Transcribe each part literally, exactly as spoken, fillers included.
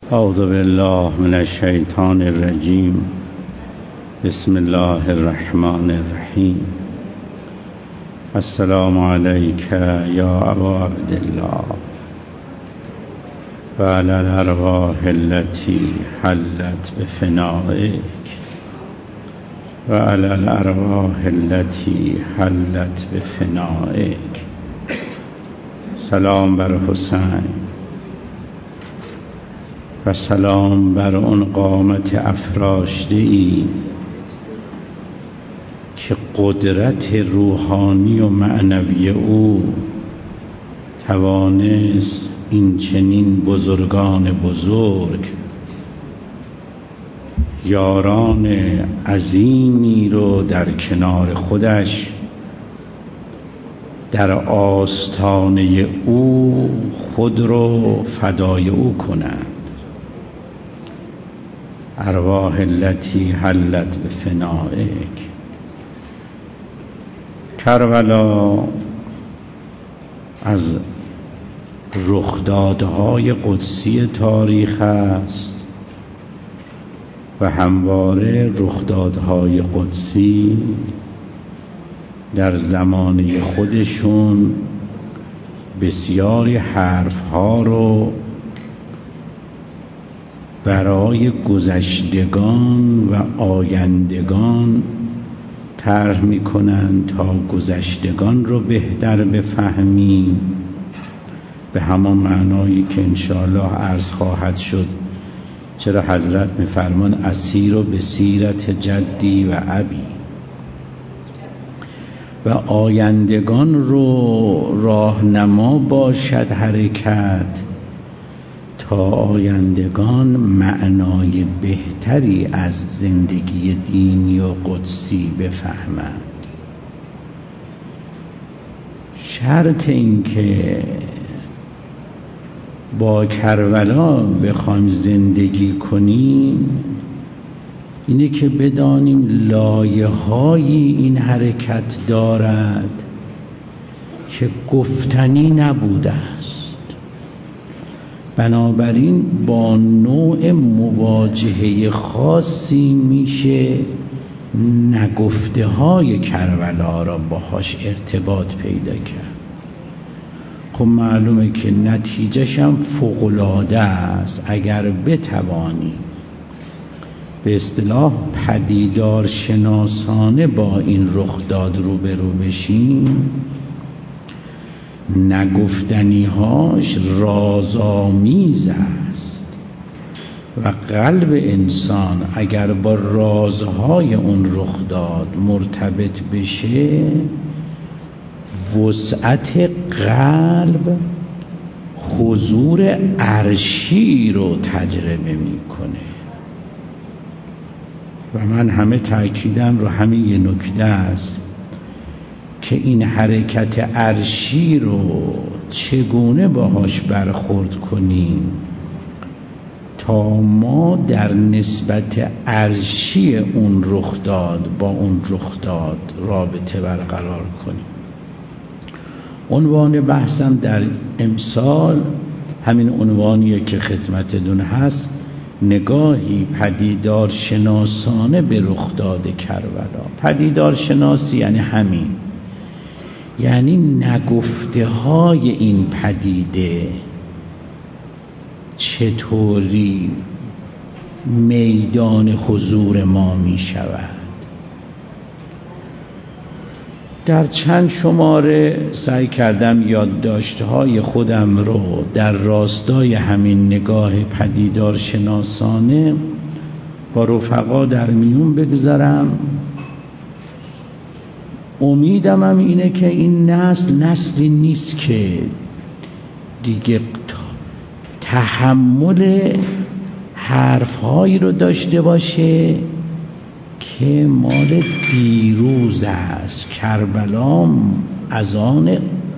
اعوذ بالله من الشیطان الرجیم. بسم الله الرحمن الرحیم. السلام علیک یا ابا عبدالله و علی الارواح التي حلت بفنائک و علی الارواح التي حلت بفنائک. سلام بر حسین و سلام بر اون قامت افراشته ای که قدرت روحانی و معنوی او توانست این چنین بزرگان بزرگ، یاران عظیمی رو در کنار خودش در آستانه او خود رو فدای او کنند. ارواح التي حلت بفنائک. کربلا از رخدادهای قدسی تاریخ است و همواره رخدادهای قدسی در زمانه خودشون بسیاری حرفها رو برای گذشتگان و آیندگان طرح می‌کنند تا گذشتگان رو بهتر بفهمیم، به همان معنایی که انشاءالله عرض خواهد شد. چرا حضرت می‌فرمان اسیر و به سیرت جدی و ابی، و آیندگان رو راهنما باشد حرکت تا آیندگان معنای بهتری از زندگی دینی و قدسی بفهمند. شرط این که با کربلا بخوایم زندگی کنیم اینه که بدانیم لایه های این حرکت دارد که گفتنی نبوده است. بنابراین با نوع مواجهه خاصی میشه نگفته های کربلا را باهاش ارتباط پیدا کرد. خب معلومه که نتیجهش هم فوق‌العاده است. اگر بتوانی به اصطلاح پدیدار شناسانه با این رخداد روبرو بشیم، نگفتنی‌هاش رازآمیز است و قلب انسان اگر با رازهای اون رخداد مرتبط بشه، وسعت قلب حضور عرشی رو تجربه میکنه. و من همه تأکیدم رو همین یه نکته است که این حرکت عرشی رو چگونه باهاش برخورد کنیم تا ما در نسبت عرشی اون رخداد با اون رخداد رابطه برقرار کنیم. عنوان بحثم در امسال همین عنوانیه که خدمتتون هست، نگاهی پدیدار شناسانه به رخداد کربلا. پدیدار شناسی یعنی همین، یعنی نگفته های این پدیده چطوری میدان حضور ما می شود. در چند شماره سعی کردم یادداشت‌های خودم رو در راستای همین نگاه پدیدار شناسانه با رفقا در میون بگذارم. امیدم هم اینه که این نسل نسلی نیست که دیگه تحمل حرفهایی رو داشته باشه که مال دیروز است. کربلا از آن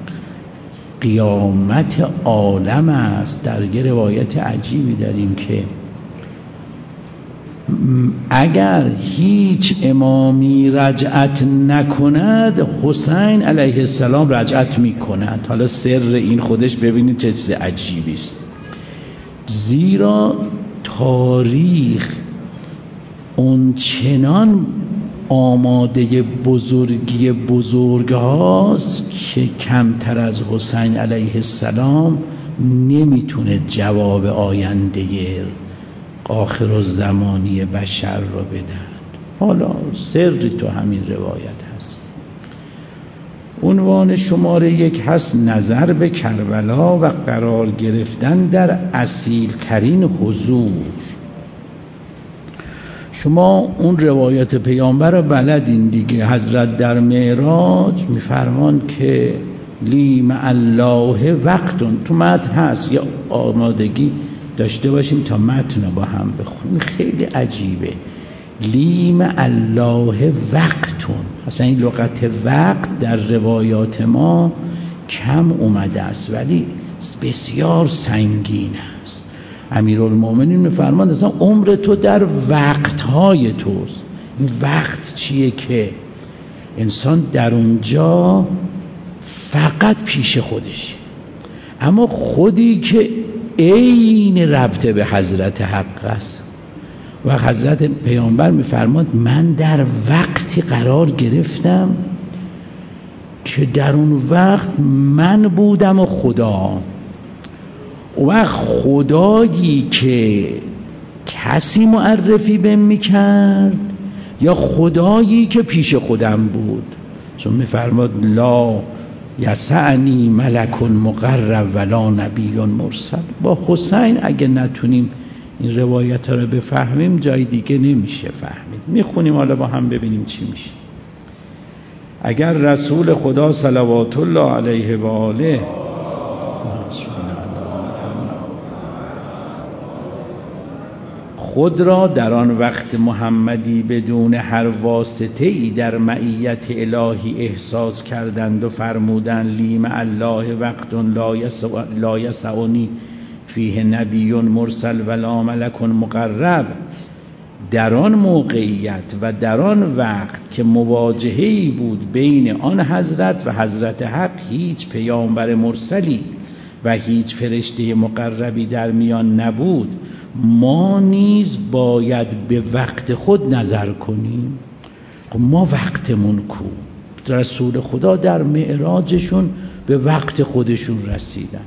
قیامت عالم است. در یه روایت عجیبی داریم که اگر هیچ امامی رجعت نکند، حسین علیه السلام رجعت میکند. حالا سر این خودش ببینید چه چیز عجیبی است. زیرا تاریخ اون چنان آماده بزرگی بزرگ هاست که کمتر از حسین علیه السلام نمیتونه جواب آینده آخر الزمانی بشر رو بدن. حالا سری تو همین روایت هست. عنوان شماره یک هست نظر به کربلا و قرار گرفتن در اصیل ترین حضور. شما اون روایت پیامبر رو بلدین دیگه. حضرت در معراج میفرمان که لی مع الله وقتون، تو متن هست، یا آمادگی داشته باشیم تا متن رو با هم بخونیم. خیلی عجیبه. لی مع الله وقتون، اصلا این لغت وقت در روایات ما کم اومده است ولی بسیار سنگین است. امیرالمومنین میفرماند اصلا عمر تو در وقتهای توست. این وقت چیه؟ که انسان در اونجا فقط پیش خودش، اما خودی که عین ربط به حضرت حق است. و حضرت پیامبر میفرماد من در وقتی قرار گرفتم که در اون وقت من بودم و خدا. و خدایی که کسی معرفی بهم میکرد یا خدایی که پیش خودم بود. چون میفرماد لا یسعنی ملک مقرب ولا نبی مرسل. با حسین اگه نتونیم این روایت ها رو بفهمیم جای دیگه نمیشه فهمید. میخونیم حالا با هم ببینیم چی میشه. اگر رسول خدا صلوات الله علیه و آله خود را در آن وقت محمدی بدون هر واسطه ای در معیت الهی احساس کردند و فرمودند لی مع الله وقت لا یسعنی فیه نبی مرسل ولا ملک مقرب، در آن موقعیت و در آن وقت که مواجهه‌ای بود بین آن حضرت و حضرت حق، هیچ پیامبر مرسلی و هیچ فرشته مقربی در میان نبود، ما نیز باید به وقت خود نظر کنیم. ما وقتمون کو؟ رسول خدا در معراجشون به وقت خودشون رسیدن.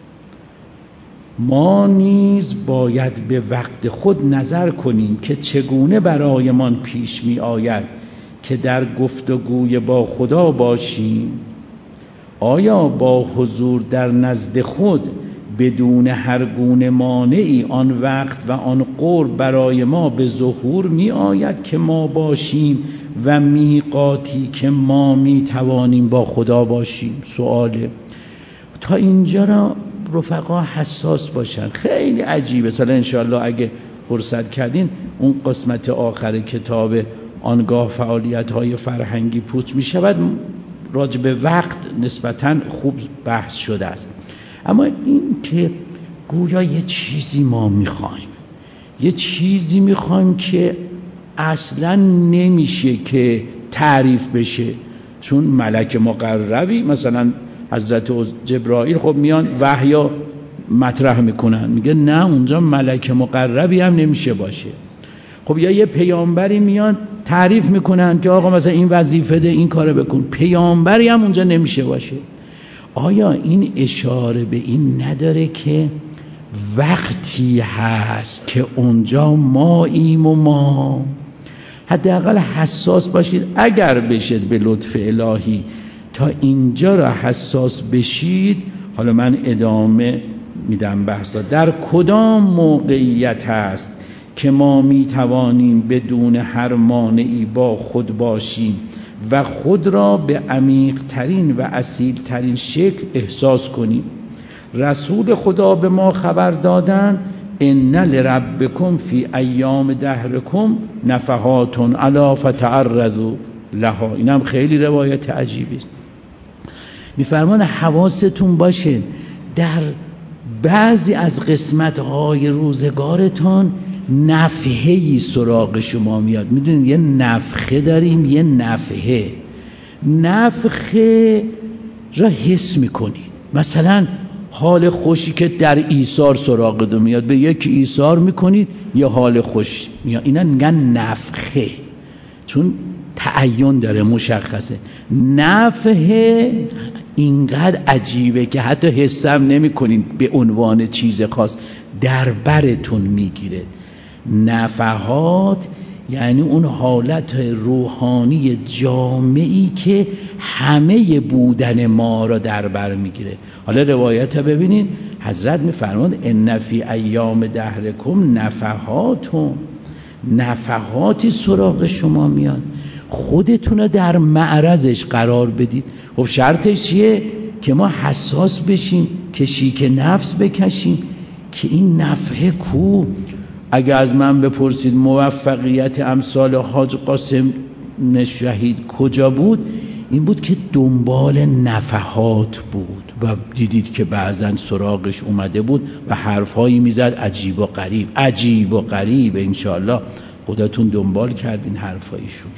ما نیز باید به وقت خود نظر کنیم که چگونه برایمان پیش می آید که در گفتگوی با خدا باشیم. آیا با حضور در نزد خود بدون هر گونه مانعی آن وقت و آن قرب برای ما به ظهور می آید که ما باشیم و میقاتی که ما می توانیم با خدا باشیم؟ سواله. تا اینجا را رفقا حساس باشن. خیلی عجیبه. مثلا انشاءالله اگه فرصت کردین اون قسمت آخر کتاب آنگاه فعالیت های فرهنگی پوچ می شود راجع به وقت نسبتاً خوب بحث شده است. اما این که گویا یه چیزی ما میخوایم، یه چیزی میخوایم که اصلا نمیشه که تعریف بشه. چون ملک مقربی مثلا حضرت جبرائیل خب میان وحیا مطرح میکنن، میگه نه اونجا ملک مقربی هم نمیشه باشه. خب یا یه پیامبری میان تعریف میکنن که آقا مثلا این وظیفه ده، این کارو بکن، پیامبری هم اونجا نمیشه باشه. آیا این اشاره به این نداره که وقتی هست که اونجا ماییم و ما حداقل حساس باشید؟ اگر بشید به لطف الهی تا اینجا را حساس بشید، حالا من ادامه میدم بحثا. در کدام موقعیت هست که ما میتوانیم بدون هر مانعی با خود باشیم و خود را به عمیق ترین و اصیل ترین شکل احساس کنیم؟ رسول خدا به ما خبر دادن ان لربکم فی ایام دهرکم نفحات الا فتعرضوا لها. اینم خیلی روایت عجیبی است. میفرمان حواستون باشه در بعضی از قسمت‌های روزگارتان نفحه‌ای سراغ شما میاد. میدونید یه نفخه داریم، یه نفحه. نفخه را حس میکنید. مثلا حال خوشی که در ایثار سراغتون میاد، به یکی ایثار میکنید یه حال خوش میاد. اینا میگن نفخه، چون تعین داره، مشخصه. نفحه اینقدر عجیبه که حتی حسم نمی کنید به عنوان چیز خاص، در برتون میگیره. نفحات یعنی اون حالت روحانی جامعی که همه بودن ما را در بر میگیره. حالا روایت ها ببینید، حضرت میفرماد ان فی ایام دهرکم نفحاتون، نفحاتی سراغ شما میاد، خودتون رو در معرضش قرار بدید. خب شرطش چیه؟ که ما حساس بشیم، که شیک نفس بکشیم که این نفحه کو. اگه از من بپرسید موفقیت امثال حاج قاسم شهید کجا بود، این بود که دنبال نفحات بود و دیدید که بعضن سراغش اومده بود و حرفهایی میزد عجیب و غریب، عجیب و غریب. انشاءالله خودتون دنبال کردین حرفایشون.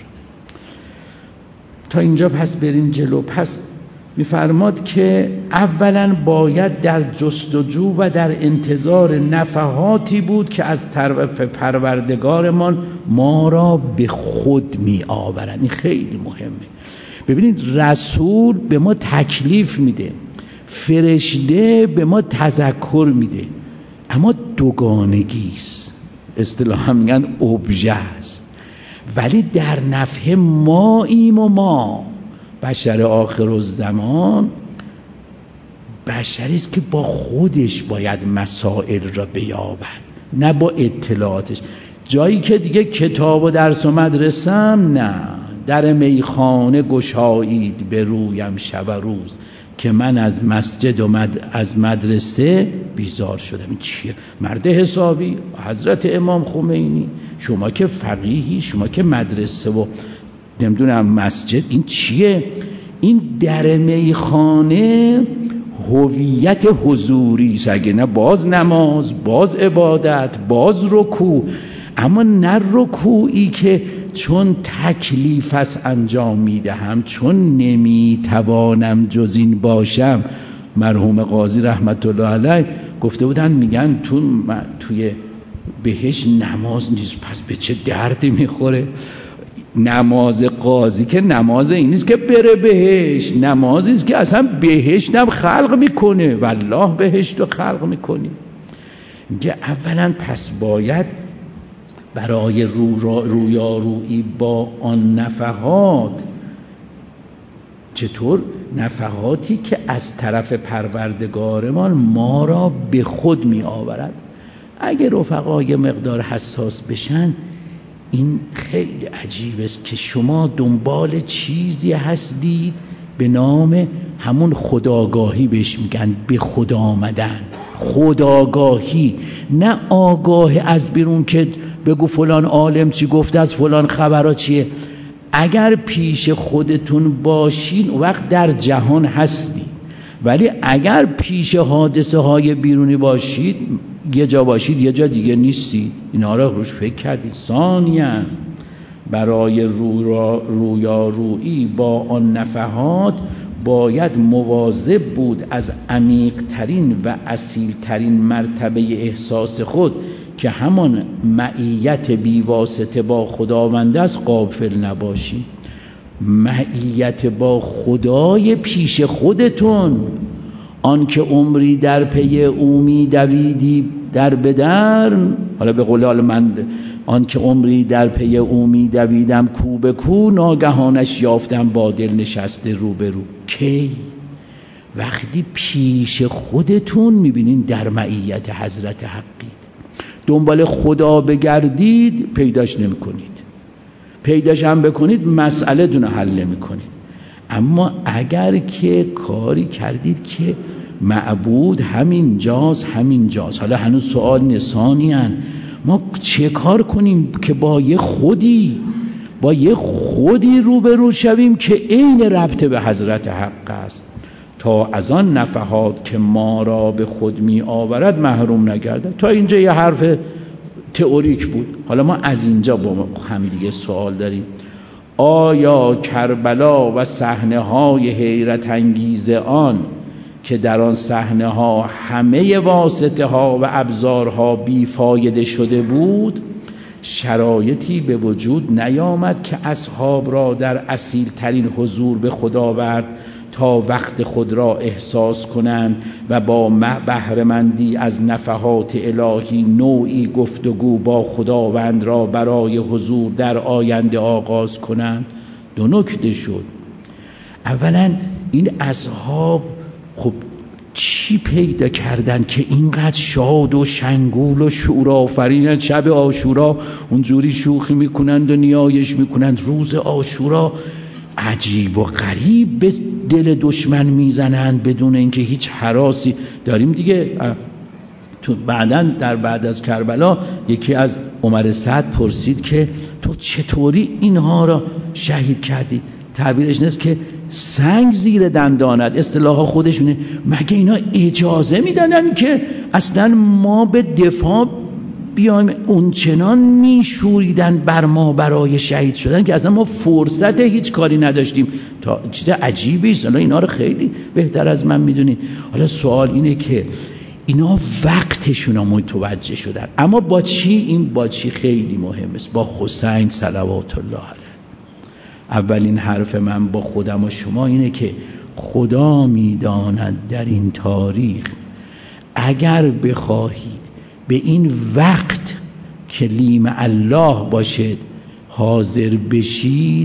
تا اینجا پس بریم جلو. پس میفرماد که اولا باید در جستجو و در انتظار نفحاتی بود که از طرف پروردگارمان ما را به خود می آورند. این خیلی مهمه. ببینید رسول به ما تکلیف میده، فرشته به ما تذکر میده، اما دوگانگیست، اصطلاحا میگن ابژه است. ولی در نفح ماییم و ما بشر آخر الزمان بشری است که با خودش باید مسائل را بیابد، نه با اطلاعاتش. جایی که دیگه کتاب و درس و مدرسم نه، در میخانه گشایید به رویم شب و روز که من از مسجد و مد... از مدرسه بیزار شدم. این چیه؟ مرد حسابی حضرت امام خمینی، شما که فقیهی، شما که مدرسه و نمیدونم مسجد، این چیه؟ این در میخانه هویت حضوری است، اگه نه باز نماز، باز عبادت، باز رکوع، اما نه رکوعی که چون تکلیف است انجام میدهم، چون نمیتوانم جز این باشم. مرحوم قاضی رحمت الله علیه گفته بودن، میگن تو توی بهش نماز نیست، پس به چه دردی میخوره؟ نماز قاضی که نماز این نیست که بره بهش، نمازی است که اصلا بهشت هم خلق میکنه، والله بهشت رو خلق میکنه. میگه اولا پس باید برای رو رویارویی با آن نفحات، چطور؟ نفحاتی که از طرف پروردگارمان ما را به خود می آورد. اگه رفقای مقدار حساس بشن، این خیلی عجیب است که شما دنبال چیزی هستید به نام همون خودآگاهی، بهش میگن به خود آمدن. خودآگاهی، نه آگاه از بیرون که بگو فلان عالم چی گفته، از فلان خبرها چیه. اگر پیش خودتون باشین وقت در جهان هستی، ولی اگر پیش حادثه های بیرونی باشید، یه جا باشید یه جا دیگه نیستید. اینا را روش فکر کردید. ثانیاً برای رویارویی با آن نفحات باید مواظب بود از عمیق‌ترین و اصیل‌ترین مرتبه احساس خود که همان معیت بیواسطه با خداوند است غافل نباشی. معیت با خدای پیش خودتون، آن که عمری در پی او می دویدی در بدر، حالا به قول من، آن که عمری در پی او می دویدم کو به کو، ناگهانش یافتم با دل نشسته رو به رو. کی؟ وقتی پیش خودتون میبینین در معیت حضرت حقید. دنبال خدا بگردید پیداش نمی کنید، پیداش هم بکنید مسئله دونه حل نمی کنید. اما اگر که کاری کردید که معبود همین جاست همین جاست، حالا هنوز سوال نسانی هن. ما چه کار کنیم که با یه خودی با یه خودی روبرو شویم که عین ربط به حضرت حق است، تا از آن نفحات که ما را به خود می آورد محروم نگردد. تا اینجا یه حرف تئوریک بود. حالا ما از اینجا با هم دیگه سوال داریم. آیا کربلا و صحنه های حیرت انگیز آن که در آن صحنه ها همه واسطه ها و ابزارها بیفایده شده بود، شرایطی به وجود نیامد که اصحاب را در اصیل ترین حضور به خداوند تا وقت خود را احساس کنند و با بهره‌مندی از نفحات الهی نوعی گفتگو با خداوند را برای حضور در آینده آغاز کنند. دو نکته شد. اولا این اصحاب خب چی پیدا کردن که اینقدر شاد و شنگول و شورآفرینن؟ شب عاشورا اونجوری شوخی میکنند و نیایش میکنند، روز عاشورا عجیب و غریب به دل دشمن میزنند بدون اینکه هیچ هراسی داریم دیگه. تو بعداً در بعد از کربلا یکی از عمر سعد پرسید که تو چطوری اینها را شهید کردی؟ تعبیرش نیست که سنگ زیر دندانت، اصطلاح خودشونه. مگه اینا اجازه میدادن که اصلا ما به دفاع بیایم؟ اونچنان میشوریدن بر ما برای شهید شدن که اصلا ما فرصت هیچ کاری نداشتیم. تا چیز عجیبی است. حالا اینا رو خیلی بهتر از من میدونید. حالا سوال اینه که اینا وقتشون رو متوجه شدن، اما با چی؟ این با چی خیلی مهم است. با حسین صلوات الله علیه. اولین حرف من با خودم و شما اینه که خدا میداند در این تاریخ اگر بخواهید به این وقت که لیم الله باشد حاضر بشید،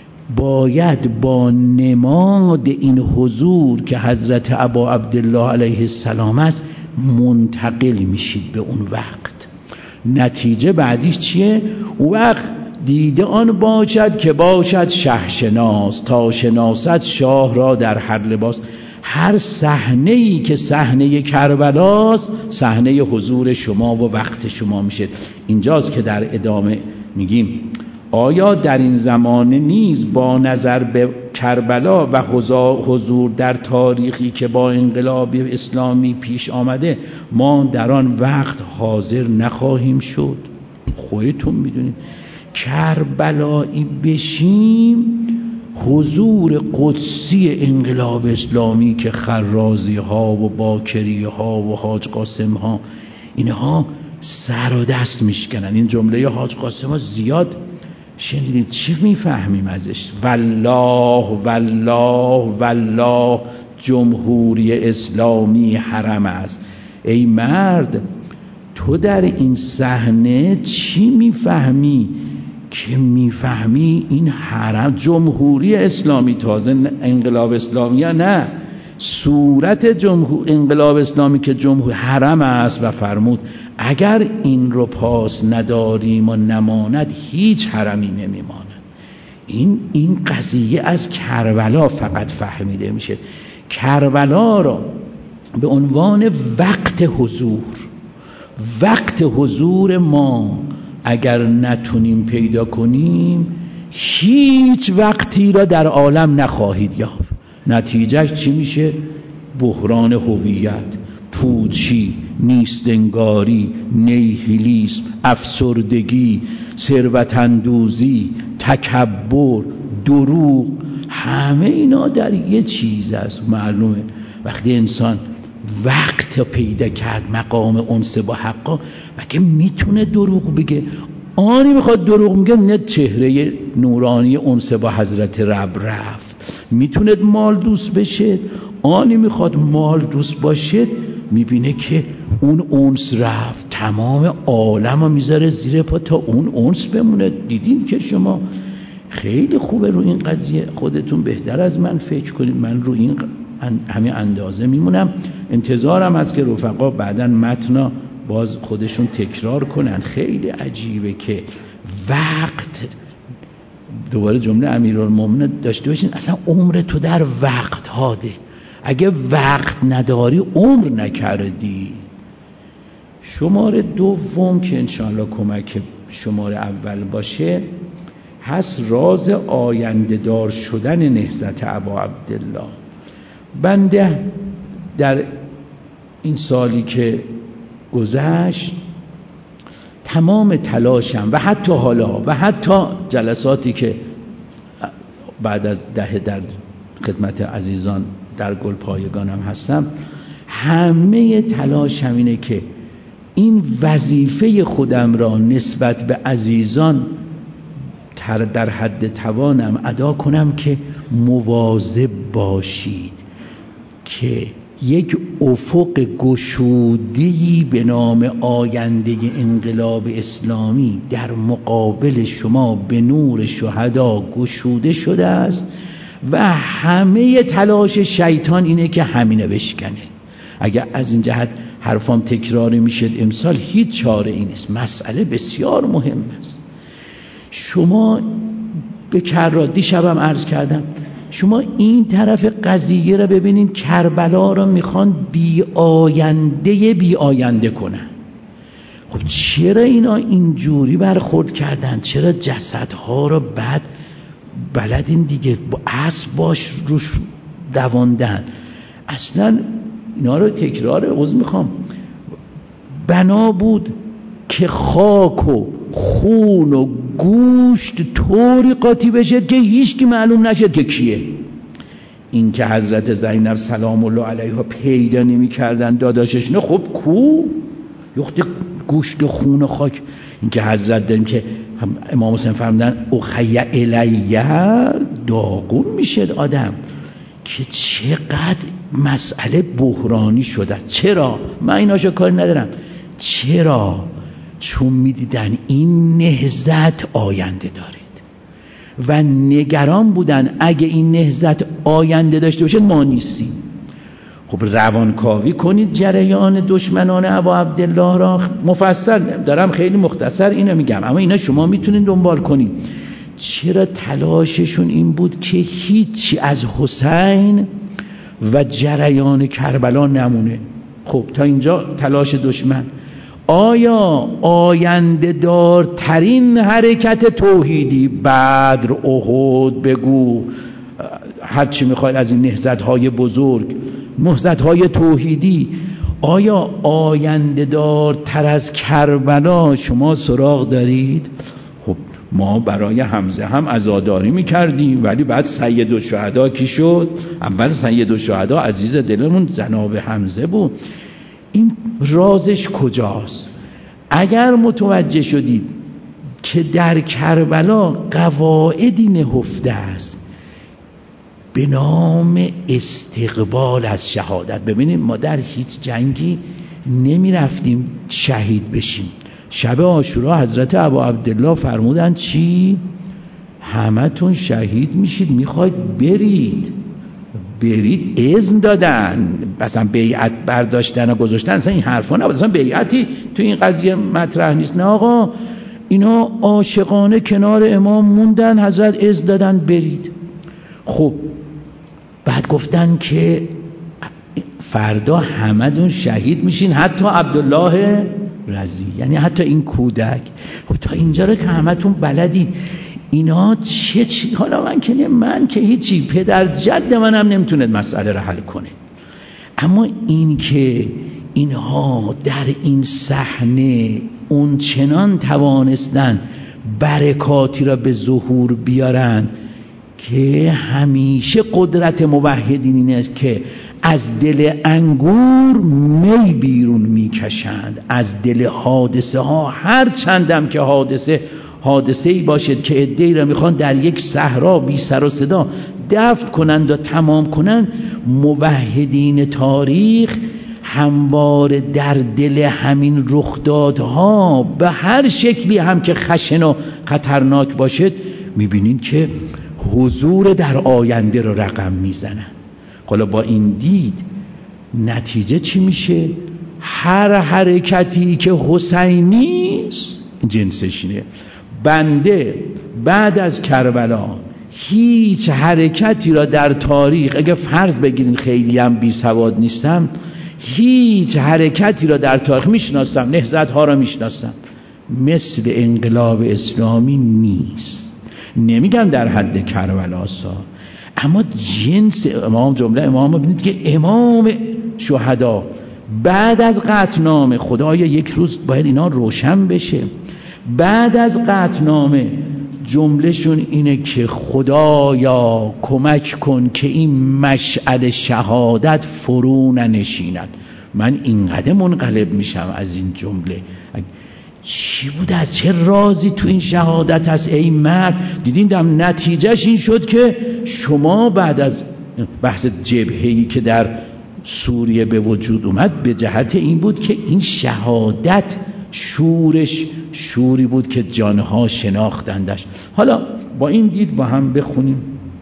باید با نماد این حضور که حضرت ابا عبدالله علیه السلام است منتقل میشید به اون وقت. نتیجه بعدیش چیه؟ اون وقت دیده آن باشد که باشد شهشناس، تا شناست شاه را در هر لباس. هر صحنه‌ای که صحنه کربلاست صحنه حضور شما و وقت شما میشه. اینجاست که در ادامه میگیم آیا در این زمانه نیز با نظر به کربلا و حضور در تاریخی که با انقلاب اسلامی پیش آمده ما در آن وقت حاضر نخواهیم شد؟ خودتون میدونید کربلایی بشیم، حضور قدسی انقلاب اسلامی که خرازی ها و باکری ها و حاج قاسم ها اینها سر و دست میشکنن. این جمله حاج قاسم ها زیاد شنیدید، چی میفهمیم ازش؟ والله والله والله جمهوری اسلامی حرم است. ای مرد، تو در این صحنه چی میفهمی که میفهمی این حرم جمهوری اسلامی، تازه انقلاب اسلامی یا نه، صورت جمهور انقلاب اسلامی که جمهور حرم است و فرمود اگر این رو پاس نداریم و نماند هیچ حرمی نمیماند. این این قضیه از کربلا فقط فهمیده میشه. کربلا را به عنوان وقت حضور، وقت حضور ما اگر نتونیم پیدا کنیم هیچ وقتی را در عالم نخواهید یافت. نتیجهش چی میشه؟ بحران هویت، پوچی، نیستنگاری، نیهیلیسم، افسردگی، ثروت‌اندوزی، تکبر، دروغ، همه اینا در یه چیز است. معلومه وقتی انسان وقت پیدا کرد مقام انس با حقا، مگه میتونه دروغ بگه؟ آنی میخواد دروغ میگه نه چهره نورانی انس با حضرت رب رفت. میتونه مال دوست بشه، آنی میخواد مال دوست باشه میبینه که اون انس رفت، تمام عالم رو میذاره زیر پا تا اون انس بمونه. دیدین که شما خیلی خوبه رو این قضیه خودتون بهتر از من فکر کنید. من رو این همه اندازه میمونم. انتظارم هست که رفقا بعداً متنا باز خودشون تکرار کنند. خیلی عجیبه که وقت، دوباره جمله امیرالمومنین داشته باشین، اصلا عمر تو در وقت هاده. اگه وقت نداری عمر نکردی. شماره دوم که انشاءالله کمک شماره اول باشه هست راز آینده دار شدن نهضت ابا عبدالله. بنده در این سالی که گذشت تمام تلاشم و حتی حالا و حتی جلساتی که بعد از ده در خدمت عزیزان در گل پایگانم هستم، همه تلاشم اینه که این وظیفه خودم را نسبت به عزیزان در حد توانم ادا کنم که مواظب باشید که یک افق گشوده‌ای به نام آینده انقلاب اسلامی در مقابل شما به نور شهدا گشوده شده است و همه تلاش شیطان اینه که همینه بشکنه. اگر از این جهت حرفام تکراری میشد امسال، هیچ چاره ای نیست، مسئله بسیار مهم است. شما به کرادی شبم عرض کردم، شما این طرف قضیه را ببینین، کربلا را میخوان بی آینده بی آینده کنن. خب چرا اینا اینجوری برخورد کردن؟ چرا جسدها را بعد بلدین دیگه با اسب باش روش دواندن؟ اصلا اینا رو تکرار عذر میخوام، بنا بود که خاک و خون و گوشت طوری قاطی بشه که هیچ کی معلوم نشد که کیه. این که حضرت زینب سلام الله علیها پیدا نمی کردن داداشش، نه خب کو یخت گوشت و خون و خاک. این که حضرت داریم که امام حسین فرمودن اخی الیه، داغون میشه آدم که چقدر مسئله بحرانی شده. چرا؟ من ایناشو کاری ندارم. چرا؟ چون میدیدن این نهضت آینده دارید و نگران بودن اگه این نهضت آینده داشته باشه ما نیستیم. خب روانکاوی کنید جریان دشمنان ابا عبدالله را. مفصل دارم، خیلی مختصر اینو میگم، اما اینا شما میتونید دنبال کنید. چرا تلاششون این بود که هیچی از حسین و جریان کربلا نمونه. خب تا اینجا تلاش دشمن. آیا آینده دارترین حرکت توحیدی، بدر، احد، بگو هرچی میخواید از این نهضت‌های بزرگ، نهضت‌های توحیدی، آیا آینده دارتر از کربلا شما سراغ دارید؟ خب ما برای حمزه هم عزاداری میکردیم، ولی بعد سید الشهدا کی شد؟ اول سید الشهدا عزیز دلمون جناب حمزه بود. این رازش کجاست؟ اگر متوجه شدید که در کربلا قواعدی نهفته است به نام استقبال از شهادت. ببینید ما در هیچ جنگی نمی رفتیم شهید بشیم. شب عاشورا حضرت ابا عبدالله فرمودن چی؟ همه تون شهید میشید، میخواید برید برید اذن دادن، مثلا بیعت برداشتن و گذاشتن، اصلا این حرفا نبود، اصلا بیعتی تو این قضیه مطرح نیست. نه آقا، اینا عاشقانه کنار امام موندن، حضرت اذن دادن برید. خب بعد گفتن که فردا همدون شهید میشین، حتی عبدالله رضی، یعنی حتی این کودک. خب تا اینجا رو که همتون بلدید اینا چه چی؟ حالا من که من که هیچی، پدر جد منم نمیتونه مسئله رو حل کنه، اما این که اینها در این صحنه اون چنان توانستن برکاتی را به ظهور بیارن که همیشه قدرت موحدین این است که از دل انگور می بیرون میکشند، از دل حادثه ها، هر چندم که حادثه حادثه ای باشد که عده‌ای را میخوان در یک صحرا بی سر و صدا دفن کنند و تمام کنند، موحدین تاریخ همواره در دل همین رخدادها به هر شکلی هم که خشن و خطرناک باشد میبینین که حضور در آینده رو رقم میزنن. حالا با این دید نتیجه چی میشه؟ هر حرکتی که حسینیست جنسش اینه. بنده بعد از کربلا هیچ حرکتی را در تاریخ، اگه فرض بگیرین خیلی هم بی سواد نیستم، هیچ حرکتی را در تاریخ میشناسم، نهضت ها را میشناسم، مثل انقلاب اسلامی نیست. نمیگم در حد کربلا سا، اما جنس امام، جمله امام ببینید که امام شهدا بعد از قطعنامه، خدایا یک روز باید اینا روشن بشه، بعد از قطعنامه جملهشون اینه که خدایا کمک کن که این مشعل شهادت فرو ننشیند. من اینقدر منقلب میشم از این جمله. چی بود؟ از چه رازی تو این شهادت هست ای مرد؟ دیدین دم نتیجهش این شد که شما بعد از بحث جبهه‌ای که در سوریه به وجود اومد به جهت این بود که این شهادت شورش شوری بود که جانها شناختندش. حالا با این دید با هم بخونیم.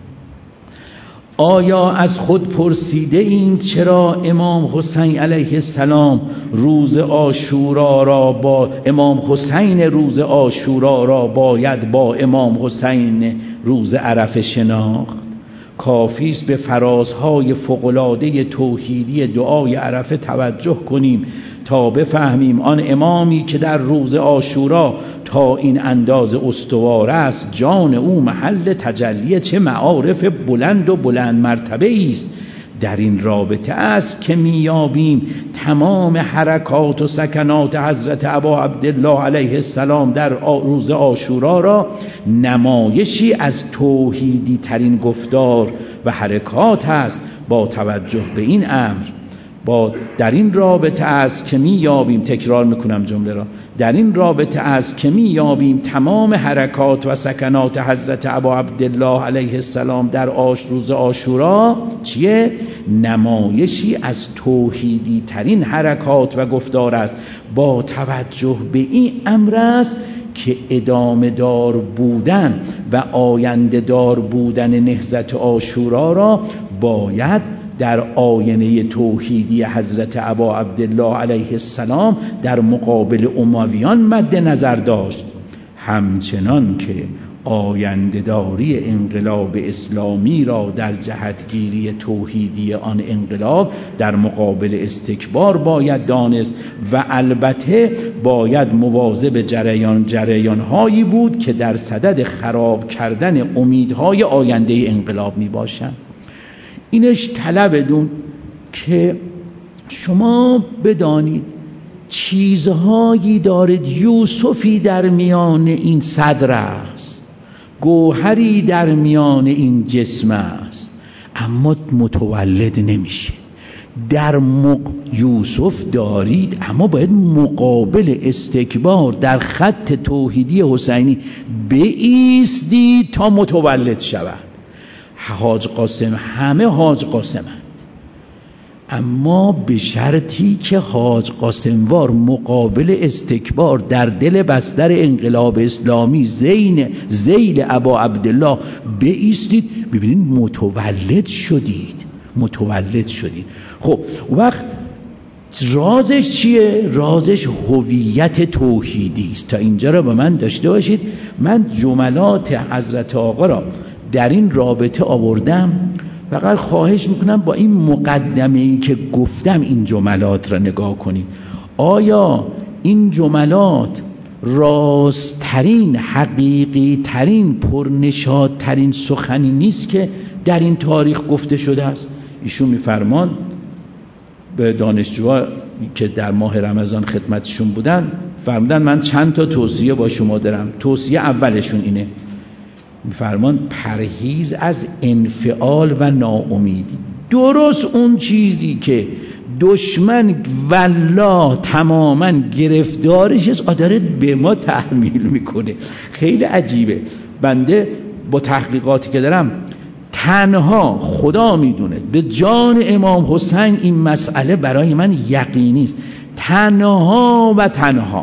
آیا از خود پرسیده این چرا امام حسین علیه السلام روز عاشورا را با امام حسین روز عاشورا را باید با امام حسین روز عرفه شناخت؟ کافی است به فرازهای فوق‌العاده توحیدی دعای عرفه توجه کنیم تا بفهمیم آن امامی که در روز عاشورا تا این اندازه استوار است، جان او محل تجلی چه معارف بلند و بلند مرتبه است. در این رابطه است که میابیم تمام حرکات و سکنات حضرت ابا عبدالله علیه السلام در روز عاشورا را نمایشی از توحیدی ترین گفتار و حرکات است. با توجه به این امر با در این رابطه است که میابیم، تکرار میکنم جمله را، در این رابطه است که میابیم تمام حرکات و سکنات حضرت ابا عبدالله علیه السلام در آش روز عاشورا چیه؟ نمایشی از توحیدی ترین حرکات و گفتار است. با توجه به این امر است که ادامه دار بودن و آینده دار بودن نهضت عاشورا را باید در آینه توحیدی حضرت ابا عبدالله علیه السلام در مقابل امویان مد نظر داشت، همچنان که آینده‌داری انقلاب اسلامی را در جهتگیری توحیدی آن انقلاب در مقابل استکبار باید دانست و البته باید مواظب جریان جریان‌هایی بود که در صدد خراب کردن امیدهای آینده انقلاب می باشند. اینش طلب دون که شما بدانید چیزهایی دارد، یوسفی در میان این صدر است، گوهری در میان این جسم است، اما متولد نمیشه. در مق... یوسف دارید اما باید مقابل استکبار در خط توحیدی حسینی بایستید تا متولد شود. حاج قاسم، همه حاج قاسمند، اما به شرطی که حاج قاسموار مقابل استکبار در دل بستر انقلاب اسلامی زین ذیل ابا عبدالله بایستید. ببینید متولد شدید، متولد شدید. خب وقت رازش چیه؟ رازش هویت توحیدی است. تا اینجا را به من داشته باشید. من جملات حضرت آقا را در این رابطه آوردم، فقط خواهش میکنم با این مقدمه‌ای که گفتم این جملات را نگاه کنید. آیا این جملات راستترین، حقیقی ترین، پرنشادترین سخنی نیست که در این تاریخ گفته شده است؟ ایشون میفرمان به دانشجوها که در ماه رمضان خدمتشون بودن فرمودن من چند تا توصیه با شما دارم. توصیه اولشون اینه، میفرمان پرهیز از انفعال و ناامیدی. درست اون چیزی که دشمن والله تماما گرفتارش است داره به ما تحمیل میکنه. خیلی عجیبه. بنده با تحقیقاتی که دارم تنها خدا میدونه به جان امام حسین این مسئله برای من یقینی است. تنها و تنها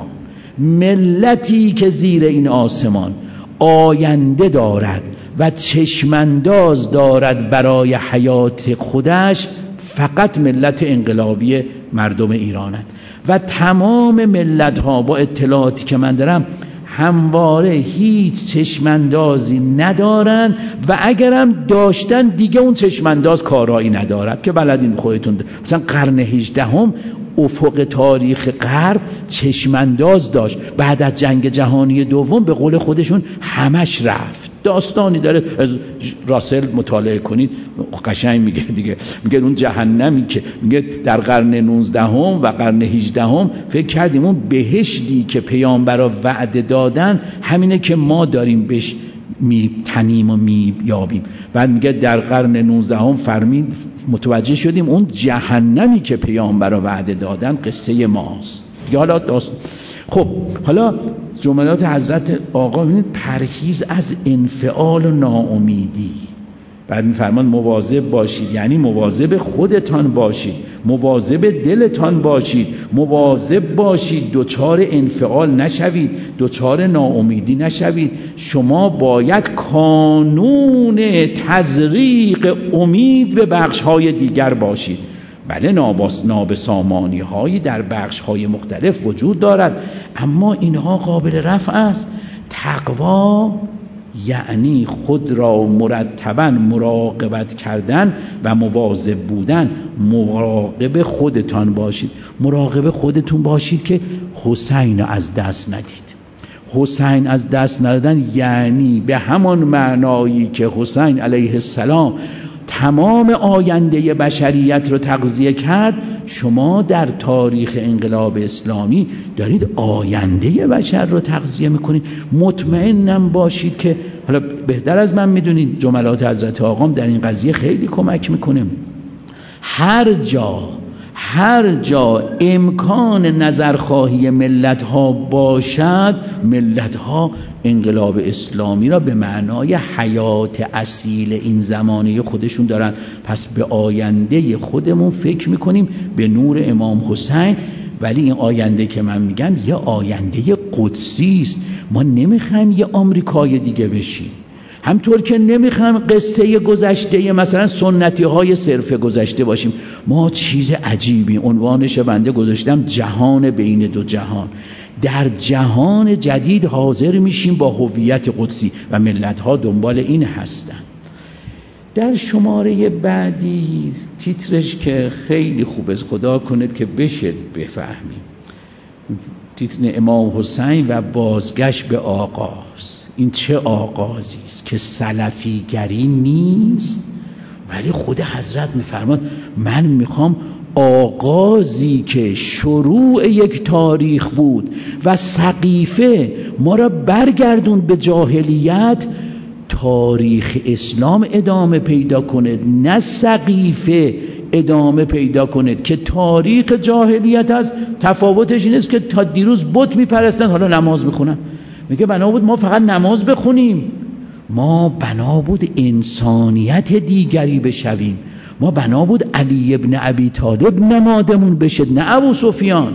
ملتی که زیر این آسمان آینده دارد و چشمانداز دارد برای حیات خودش فقط ملت انقلابی مردم ایرانند و تمام ملت ها با اطلاعاتی که من دارم همواره هیچ چشماندازی ندارن و اگرم داشتن دیگه اون چشمانداز کارایی ندارد که بلدین خودتون. مثلا قرن هجدهم افق تاریخ غرب چشمانداز داشت، بعد از جنگ جهانی دوم به قول خودشون همش رفت. داستانی داره، از راسل مطالعه کنید قشنگ میگه دیگه، میگه اون جهنمی که میگه در قرن نوزدهم و قرن هجدهم فکر کردیم اون بهشتی که پیامبرا وعده دادن همینه که ما داریم بهش میتنیم و مییابیم. بعد میگه در قرن نوزدهم فرمید متوجه شدیم اون جهنمی که پیامبرا وعده دادن قصه ماست. حالا داست... خب حالا جملات حضرت آقا ببینید، پرهیز از انفعال و ناامیدی. بعد میفرمان مواظب باشید، یعنی مواظب خودتان باشید، مواظب دلتان باشید، مواظب باشید دوچار انفعال نشوید، دوچار ناامیدی نشوید. شما باید کانون تزریق امید به بخش‌های دیگر باشید. بله نابسامانی هایی در بخش های مختلف وجود دارد، اما اینها قابل رفع است. تقوا یعنی خود را مرتباً مراقبت کردن و مواظب بودن. مراقب خودتان باشید، مراقب خودتون باشید که حسین از دست ندید. حسین از دست ندادن یعنی به همان معنایی که حسین علیه السلام تمام آینده بشریت رو تغذیه کرد، شما در تاریخ انقلاب اسلامی دارید آینده بشر رو تغذیه میکنید. مطمئنم باشید که حالا بهتر از من میدونید جملات حضرت آقام در این قضیه خیلی کمک میکنه. هر جا هر جا امکان نظرخواهی ملت ها باشد، ملت ها انقلاب اسلامی را به معنای حیات اصیل این زمانه خودشون دارن. پس به آینده خودمون فکر میکنیم به نور امام حسین. ولی این آینده که من میگم یه آینده قدسی است. ما نمیخوایم یه آمریکای دیگه بشیم، همطور که نمیخوایم قصه گذشته مثلا سنتی های صرف گذشته باشیم. ما چیز عجیبی عنوانش بنده گذاشتم جهان بین دو جهان. در جهان جدید حاضر میشیم با هویت قدسی و ملت ها دنبال این هستن. در شماره بعدی تیترش که خیلی خوب است، خدا کنید که بشد بفهمیم، تیتر امام حسین و بازگشت به آغاز. این چه آغازی است که سلفیگری نیست، ولی خود حضرت میفرماد من میخوام آغازی که شروع یک تاریخ بود و سقیفه ما را برگردون به جاهلیت، تاریخ اسلام ادامه پیدا کند، نه سقیفه ادامه پیدا کند که تاریخ جاهلیت است. تفاوتش این است که تا دیروز بت میپرستن، حالا نماز میخونن. میگه بنا بود ما فقط نماز بخونیم، ما بنا بود انسانیت دیگری بشویم، ما بنا بود علی ابن ابی طالب نمادمون بشه، نه ابو سفیان.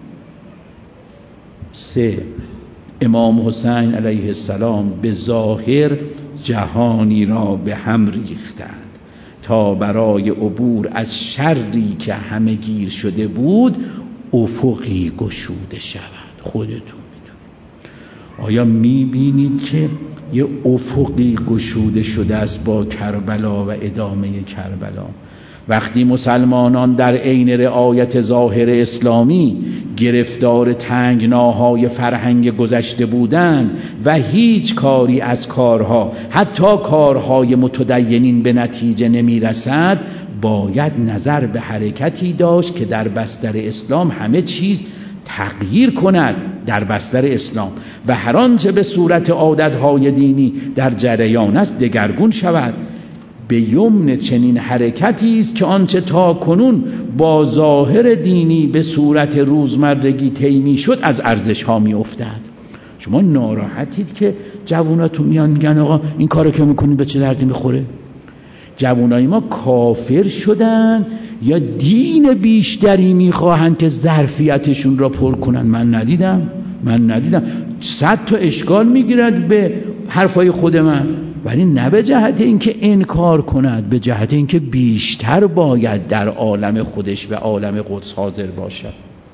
سه، امام حسین علیه السلام به ظاهر جهانی را به هم ریختند تا برای عبور از شری که همه گیر شده بود افقی گشوده شود. خودتون آیا میبینید که یه افقی گشوده شده است با کربلا و ادامه کربلا؟ وقتی مسلمانان در عین رعایت ظاهر اسلامی گرفتار تنگناهای فرهنگ گذشته بودند و هیچ کاری از کارها، حتی کارهای متدینین، به نتیجه نمی رسد، باید نظر به حرکتی داشت که در بستر اسلام همه چیز تغییر کند، در بستر اسلام، و هر آنچه به صورت عادتهای دینی در جریان است دگرگون شود. به یمن چنین حرکتی است که آنچه تا کنون با ظاهر دینی به صورت روزمرگی طی میشد از ارزش ها می افتد. شما ناراحتید که جواناتون میان میگن آقا این کارو که میکنید به چه دردی میخوره؟ جوانای ما کافر شدن یا دین بیشتری میخواهند که ظرفیتشون را پر کنن؟ من ندیدم من ندیدم صد تا اشکال میگیرد به حرفای خود من، ولی نه به جهت اینکه انکار کند، به جهت اینکه بیشتر باید در عالم خودش و عالم قدس حاضر باشد.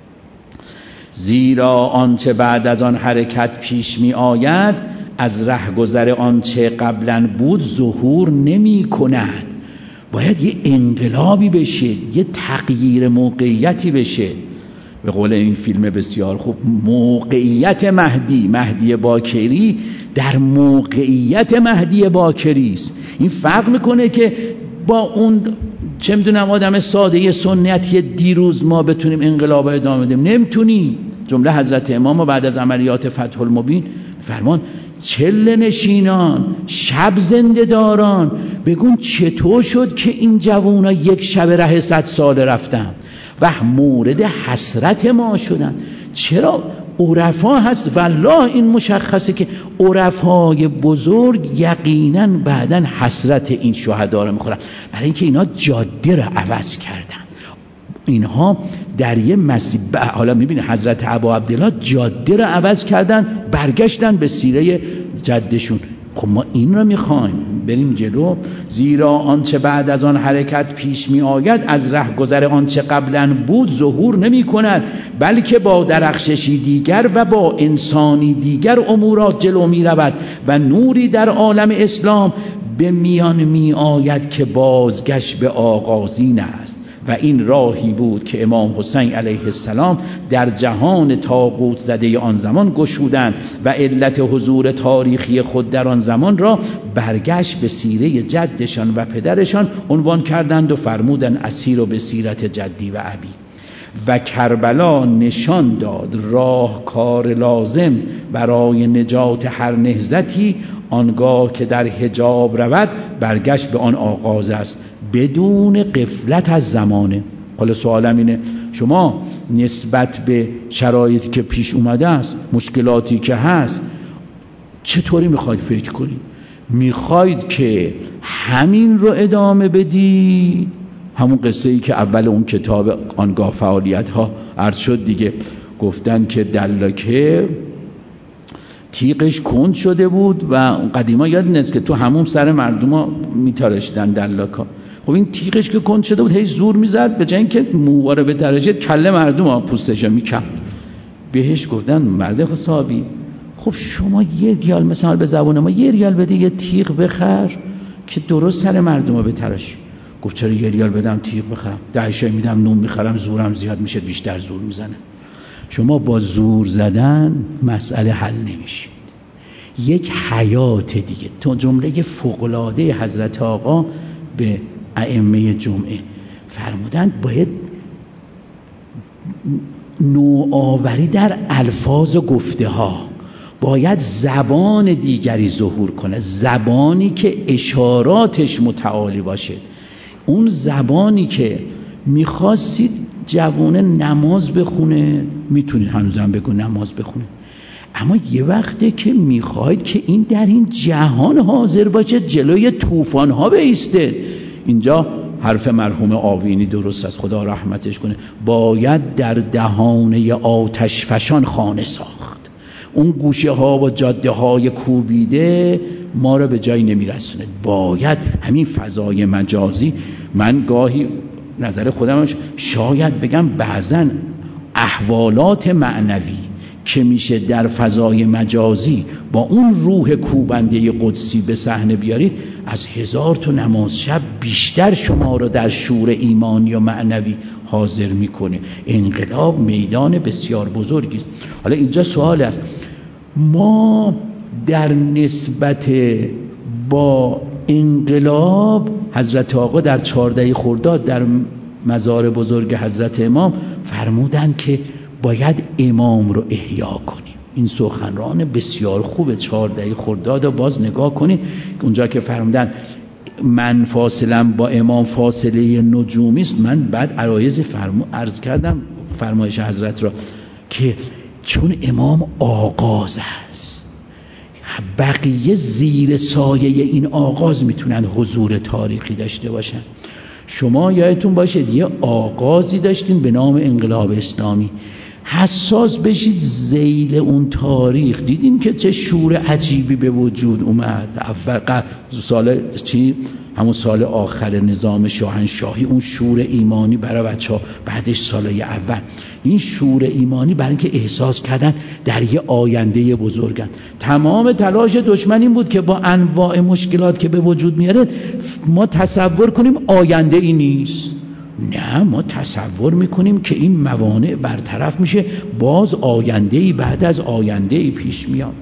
زیرا آنچه بعد از آن حرکت پیش می آید از رهگذر آنچه قبلا بود ظهور نمی کند. باید یه انقلابی بشه، یه تغییر موقعیتی بشه. به قول این فیلم بسیار خوب، موقعیت مهدی مهدی باکری در موقعیت مهدی باکری است. این فرق میکنه که با اون چه میدونم آدم ساده سنتی دیروز ما بتونیم انقلاب ادامه بدیم، نمیتونیم. جمله حضرت امام بعد از عملیات فتح المبین فرمان چله نشینان، شب زنده داران، بگون چطور شد که این جوونا یک شب ره صد سال رفتن و مورد حسرت ما شدن؟ چرا؟ عرفا هست. والله این مشخصه که عرفای بزرگ یقینا بعداً حسرت این شهدا رو میخورن، برای اینکه اینا جاده رو عوض کردن. اینها در یه مسیر، حالا میبینه حضرت ابا عبدالله جاده رو عوض کردن، برگشتن به سیره جدشون. خب ما این رو میخوایم بریم جلو، زیرا آنچه بعد از آن حرکت پیش می آید از ره گذر آنچه قبلا بود ظهور نمی کند، بلکه با درخششی دیگر و با انسانی دیگر امورات جلو می رود و نوری در عالم اسلام به میان می آید که بازگشت به آغازین است. و این راهی بود که امام حسین علیه السلام در جهان طاغوت زده آن زمان گشودند و علت حضور تاریخی خود در آن زمان را برگشت به سیره جدشان و پدرشان عنوان کردند و فرمودند اسیر و به سیرت جدی و ابی. و کربلا نشان داد راه کار لازم برای نجات هر نهضتی، آنگاه که در حجاب رود برگشت به آن آغاز است بدون غفلت از زمانه. حالا سوالم اینه، شما نسبت به شرایطی که پیش اومده است، مشکلاتی که هست، چطوری میخواید فکر کنید؟ میخواید که همین رو ادامه بدی؟ همون قصه ای که اول اون کتاب آنگاه فعالیت ها عرض شد دیگه، گفتن که دلاکه تیغش کند شده بود و قدیما یاد نیست که تو همون سر مردم ها میتارشیدن دلاکا. خب این تیغش که کند شده بود هی زور میزد، به جای اینکه مواره بتراشید کله مردم ها پوستش میکرد. بهش گفتن مرد صحابی، خب شما یه ریال مثلا به زبان ما یه ریال بده یه تیغ بخر که درست سر مردم ها بتراشی. گفت چرا یه ریال بدم تیغ بخرم؟ ده شای میدم نون میخرم، زورم زیاد میشه بیشتر زور میزنه. شما با زور زدن مسئله حل نمیشید. یک حیات دیگه، تو جمله فوق‌العاده حضرت آقا به ائمه جمعه فرمودند باید نوآوری در الفاظ و گفته ها، باید زبان دیگری ظهور کنه، زبانی که اشاراتش متعالی باشه. اون زبانی که میخواستید جوونه نماز بخونه، میتونید هنوزم بگو نماز بخونه، اما یه وقته که میخواید که این در این جهان حاضر باشه، جلوی طوفان ها بیسته. اینجا حرف مرحوم آوینی درست است، خدا رحمتش کنه، باید در دهانه آتش فشان خانه ساخت. اون گوشه ها و جاده های کوبیده ما رو به جایی نمیرسونه. باید همین فضای مجازی، من گاهی نظر خودم شاید بگم بعضن احوالات معنوی که میشه در فضای مجازی با اون روح کوبنده قدسی به صحنه بیارید، از هزار تا نماز شب بیشتر شما رو در شور ایمانی و معنوی حاضر میکنه. انقلاب میدان بسیار بزرگی است. حالا اینجا سوال است، ما در نسبت با انقلاب، حضرت آقا در چهارده خرداد در مزار بزرگ حضرت امام فرمودن که باید امام رو احیا کنیم. این سخنران بسیار خوبه، چهارده خرداد رو باز نگاه کنید اونجا که فرمودن من فاصلم با امام فاصله نجومی است. من بعد عرایض فرمو عرض کردم فرمایش حضرت را که چون امام آغاز است، بقیه زیر سایه این آغاز میتونن حضور تاریخی داشته باشن. شما یادتون باشید یه آغازی داشتین به نام انقلاب اسلامی، حساس بشید ذیل اون تاریخ، دیدین که چه شور عجیبی به وجود اومد. اول سال چی؟ همون سال آخر نظام شاهنشاهی، اون شور ایمانی برای بچه ها، بعدش سالهای اول این شور ایمانی برای اینکه احساس کردن در یه آینده بزرگن. تمام تلاش دشمن این بود که با انواع مشکلات که به وجود میاره ما تصور کنیم آینده ای نیست. نه، ما تصور میکنیم که این موانع برطرف میشه، باز آینده ای بعد از آینده ای پیش میاد.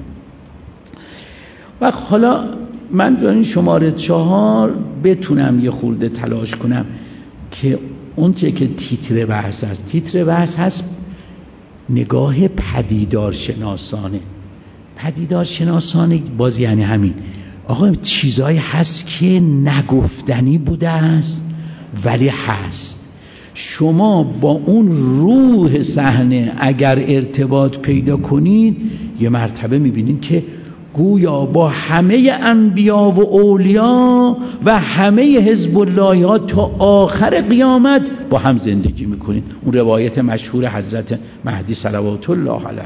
و حالا من در این شماره چهار بتونم یه خورده تلاش کنم که اون چه که تیتر بحث هست، تیتر بحث هست نگاه پدیدار شناسانه. پدیدارشناسان باز یعنی همین آقا چیزایی هست که نگفتنی بوده است ولی هست. شما با اون روح صحنه اگر ارتباط پیدا کنید یه مرتبه میبینید که گویا با همه انبیا و اولیا و همه حزب الله ها تا آخر قیامت با هم زندگی میکنید. اون روایت مشهور حضرت مهدی صلوات الله علیه.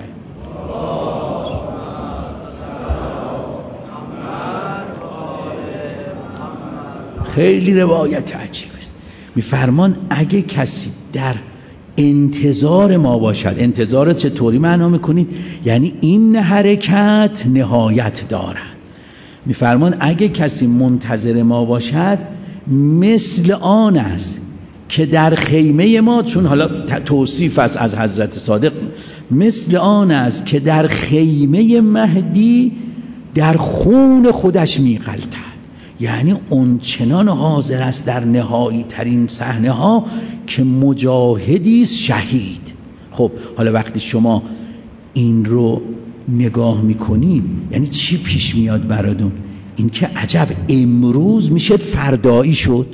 خیلی روایت عجیب است. میفرمان اگه کسی در انتظار ما باشد، انتظار چطوری معنا میکنید؟ یعنی این حرکت نهایت دارد. میفرمان اگه کسی منتظر ما باشد مثل آن است که در خیمه ما، چون حالا توصیف است از حضرت صادق، مثل آن است که در خیمه مهدی در خون خودش میغلطد. یعنی اون چنان حاضر است در نهایی ترین صحنه ها که مجاهدی است شهید. خب حالا وقتی شما این رو نگاه میکنید یعنی چی پیش میاد براتون؟ این که عجب امروز میشه فردایی شد،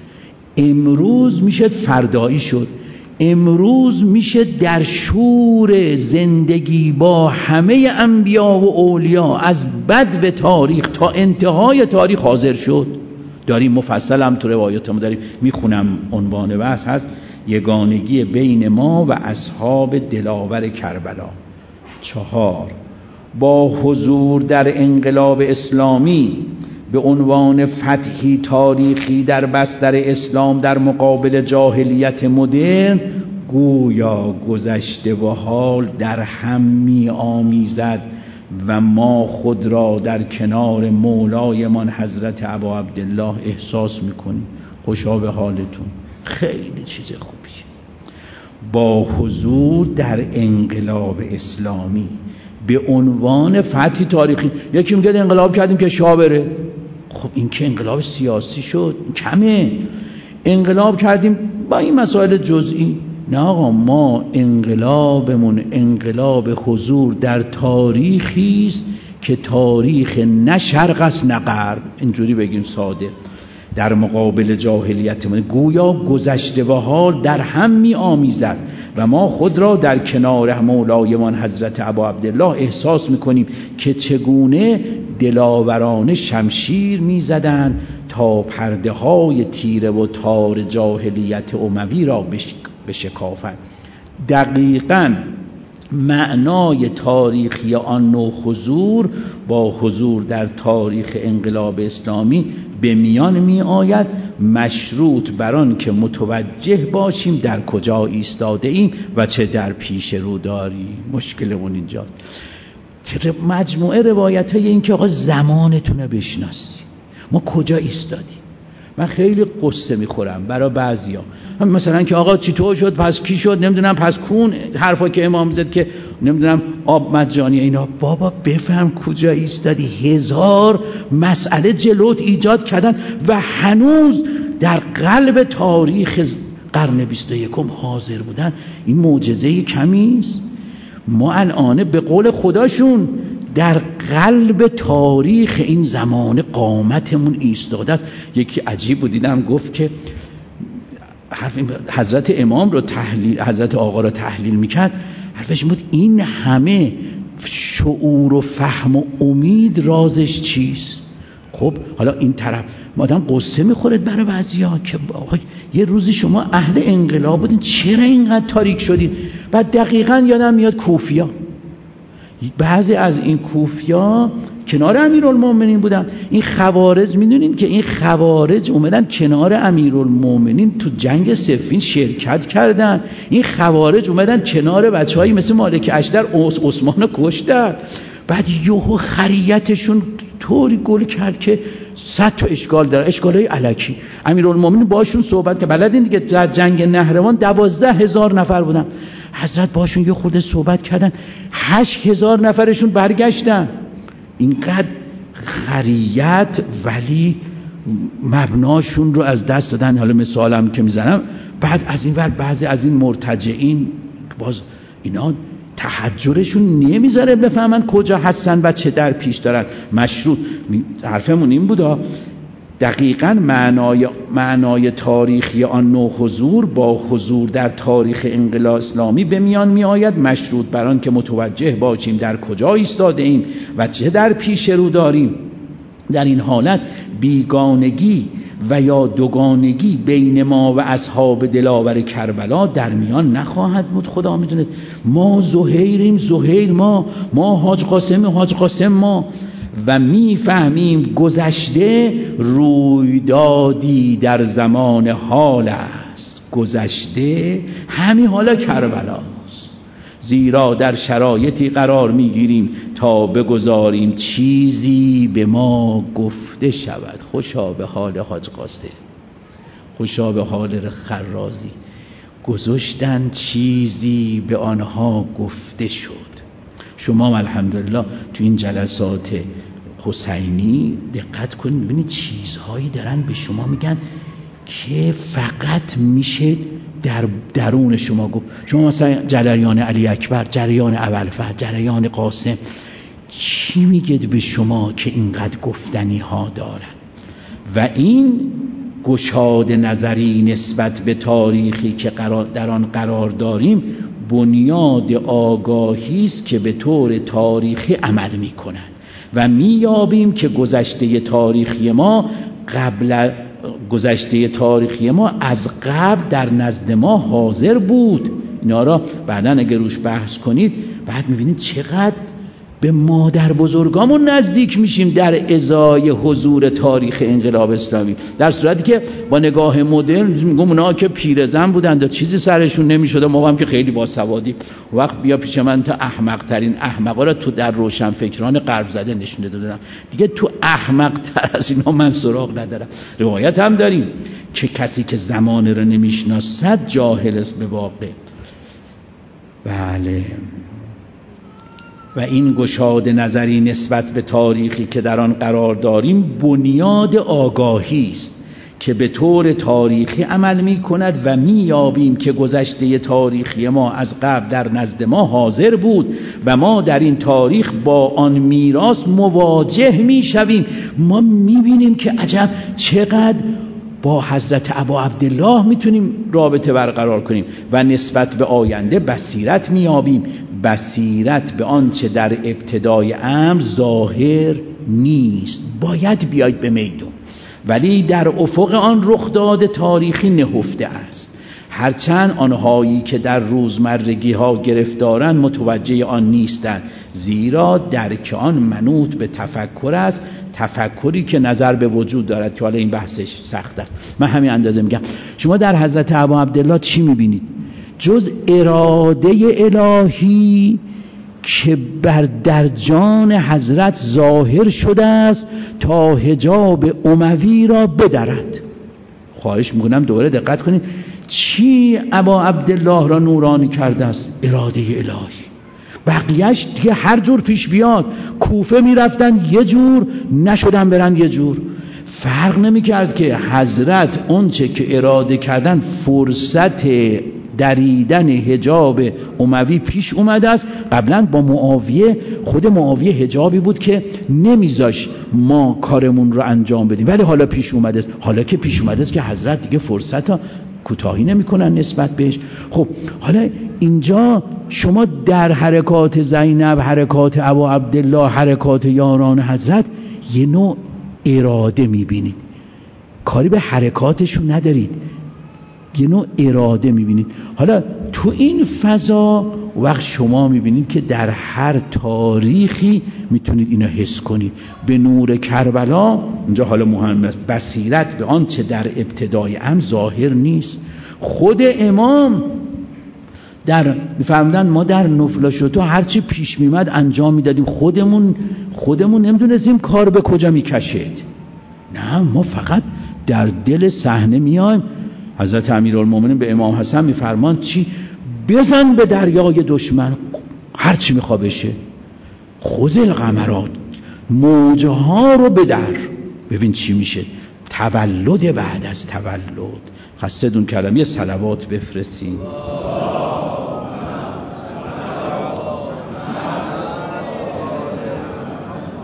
امروز میشه فردایی شد، امروز میشه در شور زندگی با همه انبیا و اولیا از بدو تاریخ تا انتهای تاریخ حاضر شد. داریم مفصل هم تو روایاتمون داریم میخونم، عنوان بحث هست یگانگی بین ما و اصحاب دلاور کربلا. چهار، با حضور در انقلاب اسلامی به عنوان فتحی تاریخی در بستر اسلام در مقابل جاهلیت مدرن گویا گذشته و حال در هم می آمیزد و ما خود را در کنار مولایمان حضرت ابا عبدالله احساس میکنیم. خوشا به حالتون، خیلی چیز خوبیه. با حضور در انقلاب اسلامی به عنوان فتحی تاریخی. یکی میگه انقلاب کردیم که شاه بره. خب این که انقلاب سیاسی شد کمه. انقلاب کردیم با این مسائل جزئی. نه آقا، ما انقلابمون انقلاب حضور در تاریخی است که تاریخ نه شرق است نه غرب، اینجوری بگیم ساده، در مقابل جاهلیتمون گویا گذشته و حال در هم می آمیزد و ما خود را در کنار مولایمان حضرت ابا عبدالله احساس میکنیم که چگونه دلاوران شمشیر میزدند تا پرده های تیره و تار جاهلیت اموی را بشکافند. دقیقاً معنای تاریخی آن نوع حضور با حضور در تاریخ انقلاب اسلامی به میان می آید، مشروط بر آن که متوجه باشیم در کجا ایستاده ایم و چه در پیش رو داریم. مشکلمون اینجاست. مجموعه روایت های این که آقا زمانتون رو بشناسی، ما کجا ایستادیم. من خیلی قصه میخورم برای بعضیا، مثلا که آقا چطور شد، پس کی شد، نمیدونم پس کون حرفا که امام زد که نمیدونم آب مجانی اینا. بابا بفهم کجا ایستادی. هزار مسئله جلوت ایجاد کردن و هنوز در قلب تاریخ قرن بیست و یکم حاضر بودن. این معجزه کمی است. ما الان به قول خداشون در قلب تاریخ این زمان قامتمون ایستاده است. یکی عجیب بود دیدم گفت که حضرت امام رو تحلیل، حضرت آقا رو تحلیل میکرد، حرفش بود این همه شعور و فهم و امید رازش چیست؟ خب حالا این طرف آدم قصه میخورد برای بعضیا که آقا یه روزی شما اهل انقلاب بودین، چرا اینقدر تاریک شدین؟ بعد دقیقاً یادم میاد کوفیا، بعضی از این کوفیا کنار امیرالمومنین بودن. این خوارج، میدونین که این خوارج اومدن کنار امیرالمومنین تو جنگ صفین شرکت کردن. این خوارج اومدن کنار بچه‌هایی مثل مالک اشتر عثمانو کشتن. بعد یهو خریتشون طوری گل کرد که صد تا اشکال داره، اشکالای الکی. امیرالمومنین باشون صحبت که بلدین دیگه، در جنگ نهروان دوازده هزار نفر بودن. حضرت باشون یه خورده صحبت کردن، هشت هزار نفرشون برگشتن. اینقدر خریت ولی مبناشون رو از دست دادن. حالا مثالم که میزنم، بعد از این ور بعضی از این مرتجعین باز اینا تحجرشون نمیذاره بفهمن کجا هستن و چه در پیش دارن. مشروط حرفمون این بودا دقیقاً معنای معنای تاریخی آن نو حضور با حضور در تاریخ انقلاب اسلامی به میان می آید. مشروط بر آن که متوجه باشیم در کجا ایستاده ایم و چه در پیش رو داریم. در این حالت بیگانگی و یا دوگانگی بین ما و اصحاب دلاور کربلا در میان نخواهد بود. خدا میدونه ما زهیریم، زهیر ما، ما حاج قاسم، حاج قاسم ما، و میفهمیم گذشته رویدادی در زمان حال است. گذشته همین حالا کربلاست، زیرا در شرایطی قرار میگیریم تا بگذاریم چیزی به ما گفته شود. خوشا به حال حاج قاسم، خوشا به حال خرازی، گذاشتن چیزی به آنها گفته شد. شما الحمدلله تو این جلسات حسینی دقت کنید ببینید چیزهایی دارن به شما میگن که فقط میشه در درون شما گفت. شما مثلا جریان علی اکبر، جریان ابوالفضل، جریان قاسم، چی میگه به شما که اینقدر گفتنی ها دارن؟ و این گشاد نظری نسبت به تاریخی که قرار در آن قرار داریم بنیاد آگاهی است که به طور تاریخی عمل میکنند و میابیم که گذشته تاریخی ما قبل گذشته تاریخی ما از قبل در نزد ما حاضر بود. اینا را بعداً اگه روش بحث کنید بعد میبینید چقدر به مادر بزرگامون نزدیک میشیم در ازای حضور تاریخ انقلاب اسلامی، در صورتی که با نگاه مدرن میگم اونا که پیرزن بودند و چیزی سرشون نمیشده، ما هم که خیلی باسوادی. وقت بیا پیش من تا احمق ترین احمقا را تو در روشنفکران غرب زده نشون دادم دیگه. تو احمق تر از اینا من سراغ ندارم. روایت هم داریم که کسی که زمانه را نمیشناسد جاهل است به واقع. بله، و این گشاد نظری نسبت به تاریخی که در آن قرار داریم بنیاد آگاهی است که به طور تاریخی عمل می کند و می یابیم که گذشته تاریخی ما از قبل در نزد ما حاضر بود و ما در این تاریخ با آن میراث مواجه می شویم. ما می بینیم که عجب چقدر با حضرت ابا عبدالله میتونیم رابطه برقرار کنیم و نسبت به آینده بصیرت میابیم. بصیرت به آنچه در ابتدای امر ظاهر نیست، باید بیاید به میدون، ولی در افق آن رخداد تاریخی نهفته است. هرچند آنهایی که در روزمرگی ها گرفتارند متوجه آن نیستند، زیرا درک آن منوط به تفکر است، تفکری که نظر به وجود دارد که حالا این بحثش سخت است. من همین اندازه میگم. شما در حضرت ابا عبدالله چی میبینید جز اراده الهی که بر در جان حضرت ظاهر شده است تا حجاب اموی را بدرد؟ خواهش میکنم دوباره دقت کنید چی ابا عبدالله را نورانی کرده است؟ اراده الهی. بقیهش دیگه هر جور پیش بیاد. کوفه میرفتن یه جور، نشدن برن یه جور. فرق نمی کرد که حضرت اون چه که اراده کردن فرصت دریدن حجاب اموی پیش اومده است. قبلا با معاویه، خود معاویه حجابی بود که نمیذاش ما کارمون رو انجام بدیم، ولی حالا پیش اومده است. حالا که پیش اومده است که حضرت دیگه فرصت ها کوتاهی نمیکنن نسبت بهش. خب حالا اینجا شما در حرکات زینب، حرکات ابا عبدالله، حرکات یاران حضرت یه نوع اراده میبینید، کاری به حرکاتشون ندارید، یه نوع اراده میبینید. حالا تو این فضا وقت شما میبینید که در هر تاریخی میتونید اینو حس کنید. به نور کربلا اینجا حالا مهم است بصیرت به آنچه در ابتدای امر ظاهر نیست. خود امام در میفرمودن ما در نفل شتو هرچی پیش میمد انجام میدادیم، خودمون خودمون نمیدونستیم کار به کجا میکشید. نه، ما فقط در دل صحنه میایم. حضرت امیرالمومنین به امام حسن میفرمان چی؟ بزن به دریای دشمن هرچی میخوا بشه، خذ القمرات، موجها رو بدر، ببین چی میشه. تولد بعد از تولد. خسته دون کردم یه صلوات بفرستین.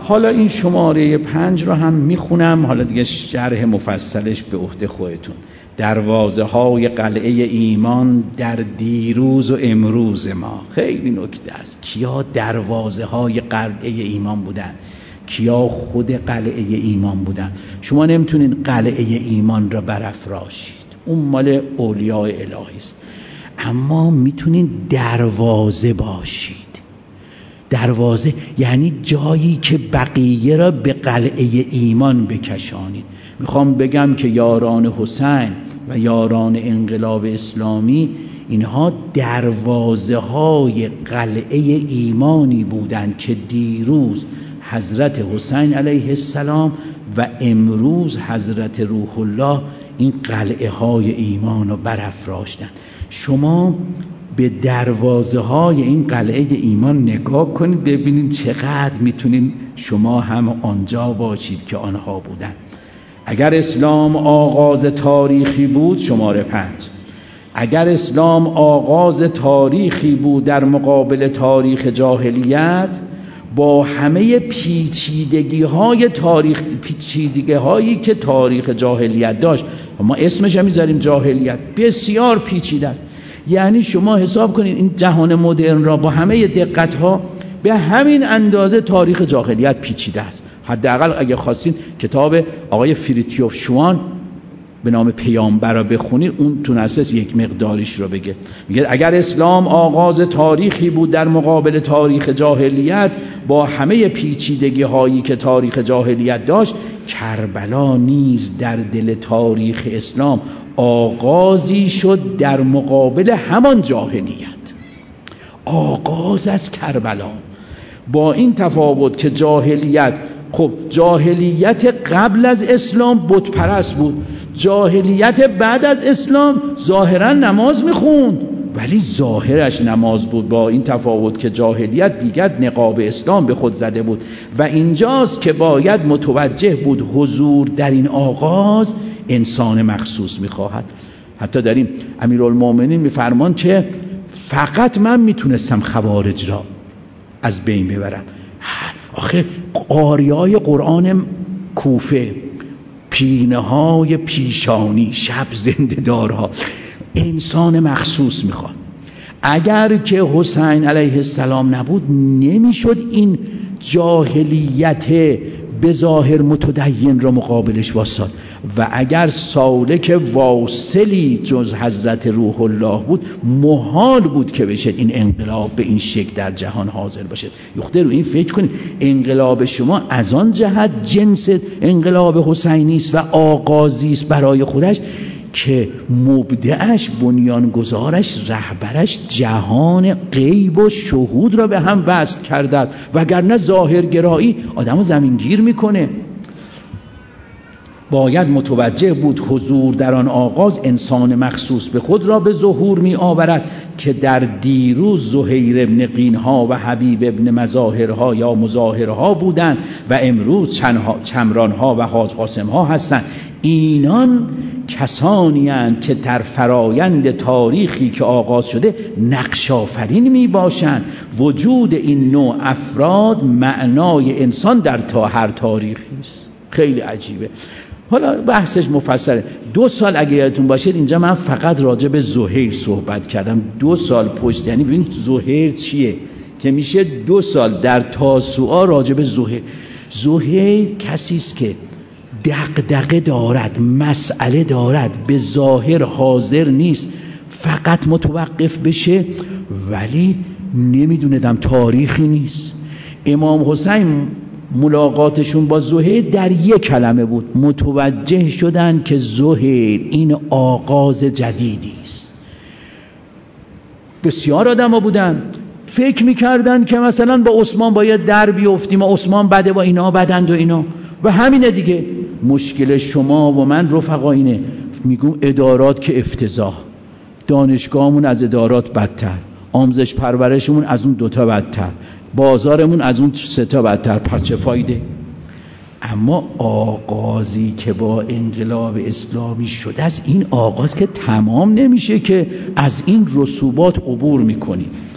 حالا این شماره پنج رو هم میخونم، حالا دیگه شرح مفصلش به عهده خودتون. دروازه های قلعه ایمان در دیروز و امروز ما. خیلی نکته است. کیا دروازه های قلعه ایمان بودن؟ کیا خود قلعه ایمان بودن؟ شما نمیتونین قلعه ایمان را برافراشید، اون مال اولیاء الهی است، اما میتونین دروازه باشید. دروازه یعنی جایی که بقیه را به قلعه ایمان بکشانید. میخوام بگم که یاران حسین و یاران انقلاب اسلامی اینها دروازه های قلعه ایمانی بودند که دیروز حضرت حسین علیه السلام و امروز حضرت روح الله این قلعه های ایمان رو برافراشتند. شما به دروازه های این قلعه ایمان نگاه کنید، ببینید چقدر میتونید شما هم آنجا باشید که آنها بودند. اگر اسلام آغاز تاریخی بود، شماره پنج، اگر اسلام آغاز تاریخی بود در مقابل تاریخ جاهلیت، با همه پیچیدگی های تاریخ، پیچیدگی هایی که تاریخ جاهلیت داشت، ما اسمش هم میذاریم جاهلیت، بسیار پیچیده است. یعنی شما حساب کنید این جهان مدرن را با همه دقت ها به همین اندازه تاریخ جاهلیت پیچیده است. حداقل اگه خواستین کتاب آقای فریتیوف شوان به نام پیامبر را بخونید، اون تونسته یک مقداریش رو بگه. میگه اگر اسلام آغاز تاریخی بود در مقابل تاریخ جاهلیت، با همه پیچیدگی هایی که تاریخ جاهلیت داشت، کربلا نیز در دل تاریخ اسلام آغازی شد در مقابل همان جاهلیت. آغاز از کربلا، با این تفاوت که جاهلیت، خب جاهلیت قبل از اسلام بت پرست بود، جاهلیت بعد از اسلام ظاهرا نماز میخوند ولی ظاهرش نماز بود، با این تفاوت که جاهلیت دیگر نقاب اسلام به خود زده بود. و اینجاست که باید متوجه بود حضور در این آغاز انسان مخصوص میخواهد. حتی در این امیرالمومنین میفرمان که فقط من میتونستم خوارج را از بین ببرم. آخه قاریای قرآن کوفه، پینه های پیشانی، شب زنده دارها، انسان مخصوص میخواد. اگر که حسین علیه السلام نبود، نمیشد این جاهلیت به ظاهر متدین را مقابلش واساد. و اگر سالک واصلی جز حضرت روح الله بود، محال بود که بشه این انقلاب به این شکل در جهان حاضر باشه. یخته رو این فکر کنید، انقلاب شما از آن جهت جنس انقلاب حسینی است و آغازی است برای خودش که مبدعش، بنیانگذارش، رهبرش جهان غیب و شهود را به هم وصل کرده است، وگرنه ظاهرگرایی آدمو زمینگیر میکنه. باید متوجه بود حضور در آن آغاز انسان مخصوص به خود را به ظهور می آورد که در دیروز زهیر ابن قینها و حبیب ابن مظاهرها یا مظاهرها بودند و امروز چمرانها و حاج قاسمها هستند. اینان کسانی اند که در فرایند تاریخی که آغاز شده نقش آفرین می باشند. وجود این نوع افراد معنای انسان در تا هر تاریخی است. خیلی عجیبه. حالا بحثش مفصله. دو سال اگه یادتون باشید اینجا من فقط راجع به زهیر صحبت کردم، دو سال پشت. یعنی ببینید زهیر چیه که میشه دو سال در تاسوعا راجع به زهیر. زهیر کسی است که دغدغه دارد، مسئله دارد، به ظاهر حاضر نیست، فقط متوقف بشه، ولی نمیدونم تاریخی نیست. امام حسین ملاقاتشون با زهیر در یک کلمه بود، متوجه شدن که زهیر این آغاز جدیدی است. بسیار آدم ها بودن فکر میکردن که مثلا با عثمان باید در بیفتیم و عثمان بده و اینا بدند و اینا و همینه دیگه. مشکل شما و من رفقا اینه، میگم ادارات که افتضاح، دانشگاهمون از ادارات بدتر، آموزش پرورشمون از اون دوتا بدتر، بازارمون از اون سه تا بدتر، پس چه فایده؟ اما آغازی که با انقلاب اسلامی شده، از این آغاز که تمام نمیشه که از این رسوبات عبور میکنی.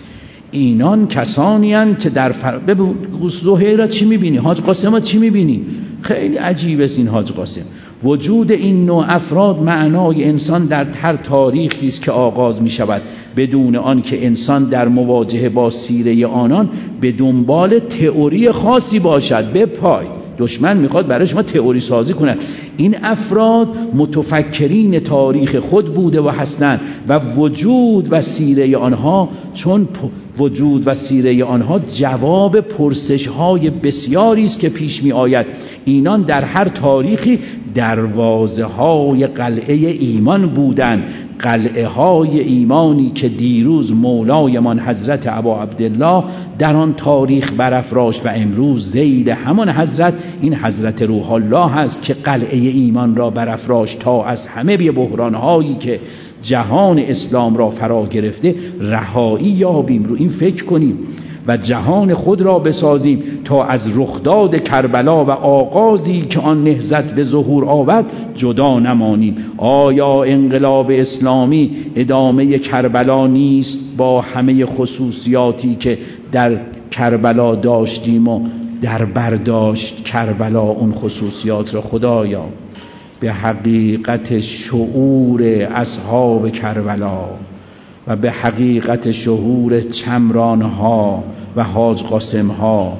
اینان کسانی هستند که در فر... ببین زهیرا چی میبینی؟ حاج قاسم چی میبینی؟ خیلی عجیب است این حاج قاسم. وجود این نوع افراد معنای انسان در هر تاریخی است که آغاز می شود بدون آن که انسان در مواجهه با سیره آنان به دنبال تئوری خاصی باشد. به پای دشمن میخواد برای شما تئوری سازی کنه. این افراد متفکرین تاریخ خود بوده و هستند و وجود و سیره آنها چون وجود و سیره آنها جواب پرسش های بسیاری است که پیش می آید. اینان در هر تاریخی دروازه های قلعه ایمان بودند، قلعه های ایمانی که دیروز مولایمان حضرت ابا عبدالله در آن تاریخ برافراشت و امروز زید همان حضرت این حضرت روح الله هست که قلعه ایمان را برافراشت تا از همه بی بحران هایی که جهان اسلام را فرا گرفته رهایی یابیم. رو این فکر کنیم و جهان خود را بسازیم تا از رخداد کربلا و آغازی که آن نهضت به ظهور آورد جدا نمانیم. آیا انقلاب اسلامی ادامه کربلا نیست با همه خصوصیاتی که در کربلا داشتیم و در برداشت کربلا اون خصوصیات را؟ خدایا به حقیقت شعور اصحاب کربلا و به حقیقت شعور چمرانها و حاج قاسمها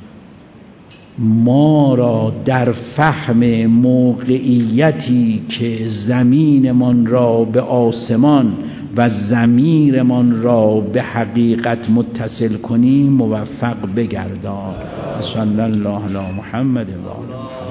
ما را در فهم موقعیتی که زمینمان را به آسمان و ضمیرمان را به حقیقت متصل کنیم موفق بگردان. صلی الله علی محمد و آله.